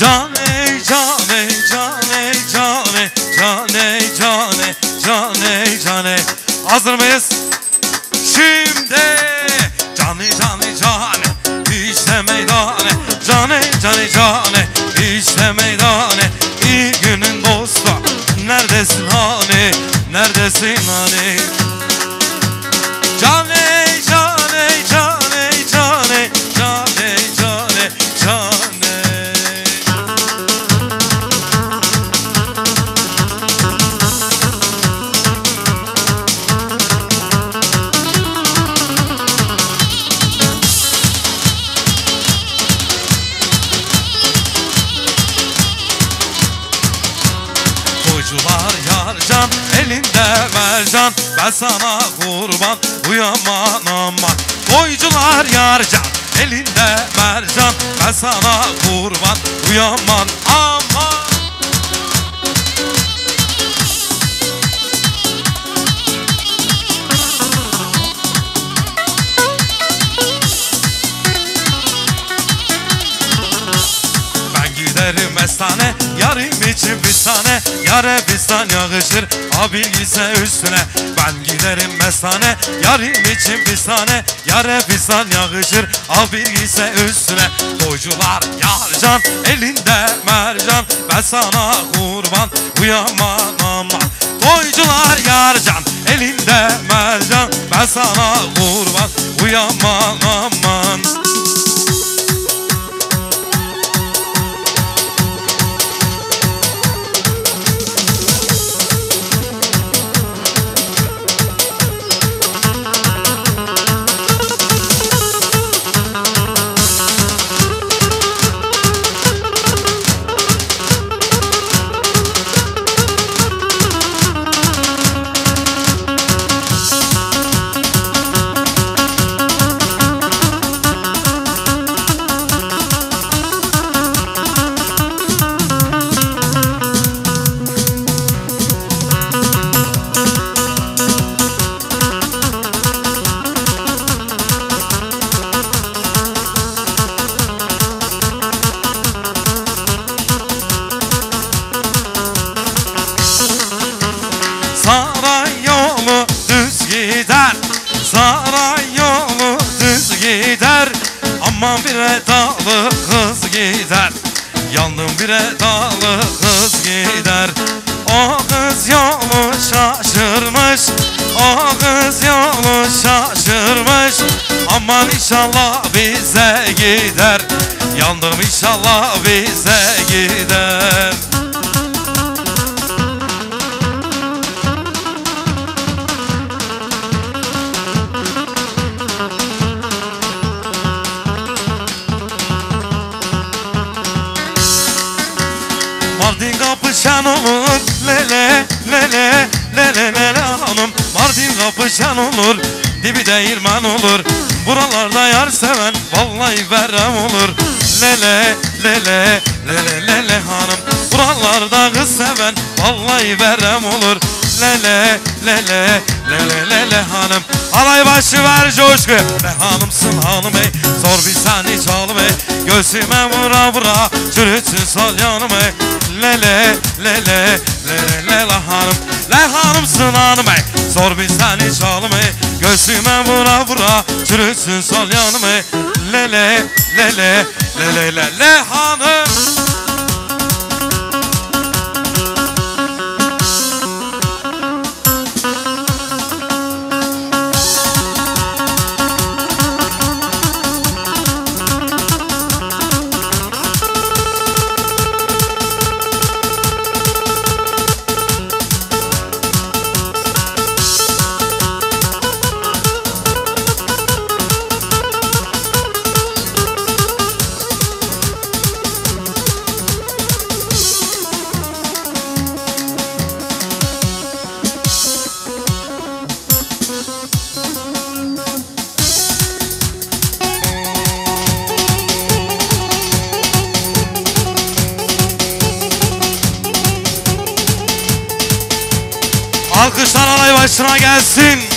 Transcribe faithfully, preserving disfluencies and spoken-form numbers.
Cane cane cane cane cane cane cane cane. Hazır mıyız? Şimdi cane cane cane işte meydane, cane cane cane işte meydane. İyi günün dostu neredesin hani, neredesin hani? Cane cane cane cane cane cane cane. Koycular yarcan, elinde mercan, ben sana kurban, uyaman aman. Koycular yarcan, elinde mercan, ben sana kurban, uyaman aman. Giderim mestane, yarım için bir tane, yare fistan yakışır, abi ise üstüne. Ben giderim mestane, yarım için bir tane, yare fistan yakışır, abi ise üstüne. Koycular yarcan, elinde mercan, ben sana kurban, uyaman aman. Koycular yarcan, elinde mercan, ben sana kurban, uyaman aman. Saray yolu düz gider, saray yolu düz gider. Aman bir edalı kız gider, yandım bir edalı kız gider. O kız yolu şaşırmış, o kız yolu şaşırmış. Aman inşallah bize gider, yandım inşallah bize gider. Mardin kapı şen olur, lele lele lele lele hanım. Mardin kapı şen olur, dibi değirmen olur. Buralarda yar seven vallahi verem olur. Lele lele lele lele hanım. Buralarda kız seven vallahi verem olur. Lele lele lele lele hanım. Alay başı ver coşku, ne hanımsın hanım ey. Zor bir seni çalım ey, göğsüme vura vura çürütsün salyanım ey. Lele lele lele lele hanım, le hanımsın hanım ey. Zor bir seni çalım ey, göğsüme vura vura çürütsün salyanım ey. Lele lele lele lele hanım. Alkışlar alay başına gelsin.